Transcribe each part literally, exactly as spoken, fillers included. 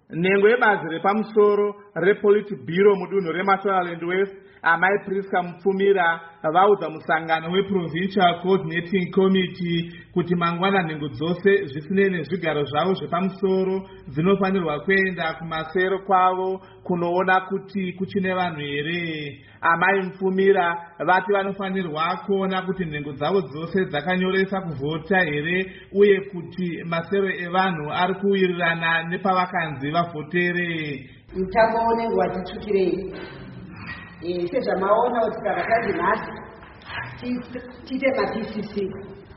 Nhengo yebazi repamusoro rePolitburo mudunhu reMashonaland West, Amai Priska Mupfumira vaudza musangano weProvincial Coordinating Committee kuti mangwana nhengo dzose zvisinei nezvigaro zvavo zvepamusoro dzinofanirwa kuenda kumasero kwavo kunoona kuti kuchine vanhu here. Amai Mupfumira vati vanofanirwa kuona kuti nhengo dzavo dzose dzakanyoresa kuvhota here uye kuti masero evanhu ari kuwirirana nepavakanzi vavhotere. Mutambo unenge watichukirei sezvamaona kuti kana tanzi nhasi tiite ma-P C C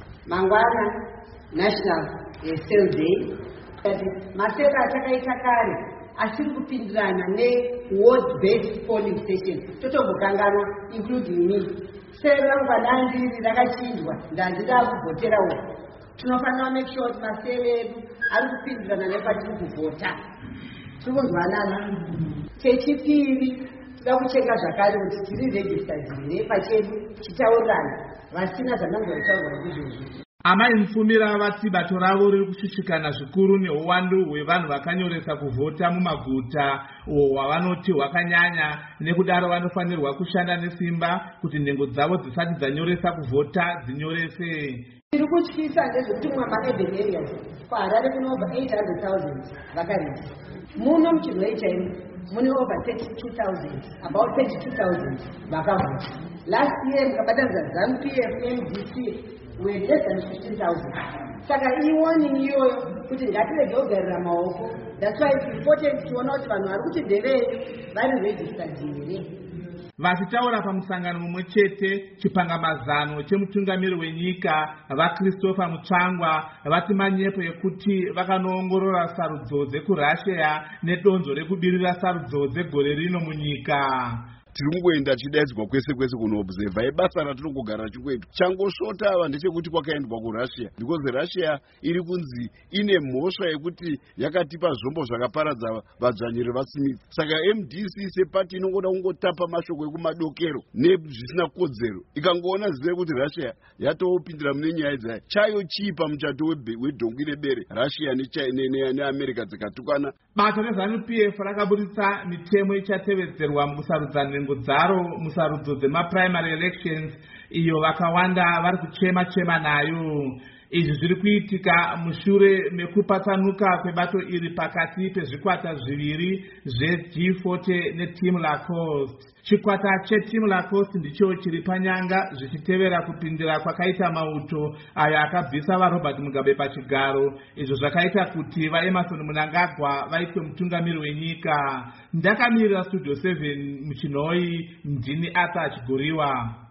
mangwana National Cell Day, kati masero atakaita kare asiri kupindirana ne-ward based polling station totombokanganwa including me. Sero rangu ndandiri rakachinjwa ndandida kuvhotera uko. Tinofanira make sure kuti masero edu ari kupindirana nepatiri kuvhota. Tirikunzwanana. Chechipiri, tida kucheka zvakare kuti tiri registered here pachedu chitaurirana vasina zvanangotaurwa kuzvozvo. Amai Mupfumira vati bato ravo riri kushushikana zvikuru neuwandu hwevanhu vakanyoresa kuvhota mumaguta uho hwavanoti hwakanyanya, nekudaro vanofanirwa kushanda nesimba kuti nhengo dzavo dzisati dzanyoresa kuvhota dzinyorese. Tiri kutyisa ndezvekuti mumwe ma-urban areas kwaHarare kune over eight hundred thousand vakarejista. Muno muChinhoi chaimo mune over thirty-two thousand, about thirty-two thousand vakavhota. Last year mukabatanidza ZANU-P F M D C were less than fifteen thousand. Saka iwarning iyoyo kuti ngatirege kugarira maoko. That's why it's important tiona kuti vanhu vari kuti ndeveyo vari registered here. Vachitaura pamusangano mumwe chete, chipangamazano chemutungamiri wenyika vaChristopher Mutsvangwa vati manyepo ekuti vakanoongorora sarudzo dzekurussia nedonzo rekubirira sarudzo dzegore rino munyika. Tiri kungoenda chidaidzwa kwese kwese kunoobserva ibasa ratinongogara chikwedu. Changosvota ava ndechekuti kwakaendwa kuRussia because Russia iri kunzi ine mhosva yekuti yakatipa zvombo zvakaparadza vadzvanyiri vaSmith. Saka M D C sepati inongoda kungotapa mashoko ekumadokero nezvisina kodzero, ikangoona zita rekuti Russia yatopindira mune nyaya dzayo chayo chipa muchato wedhongi nebere Russia neAmerica dzikatukana. Bato reZANU-P F rakaburitsa mitemo ichatevedzerwa mukusarudza nhengo dzaro musarudzo dzemaprimary elections iyo vakawanda vari kuchema chema nayo. Izvi zviri kuitika mushure mekupatsanuka kwebato iri pakati pezvikwata zviviri zveG forty neTeam Lacoste. Chikwata cheTeam Lacoste ndicho chiri panyanga zvichitevera kupindira kwakaita mauto ayo akabvisa vaRobert Mugabe pachigaro, izvo zvakaita kuti vaEmmerson Mnangagwa vaitwe mutungamiri wenyika. Ndakamirira Studio seven muChinhoi, ndini Arthur Chigoriwa.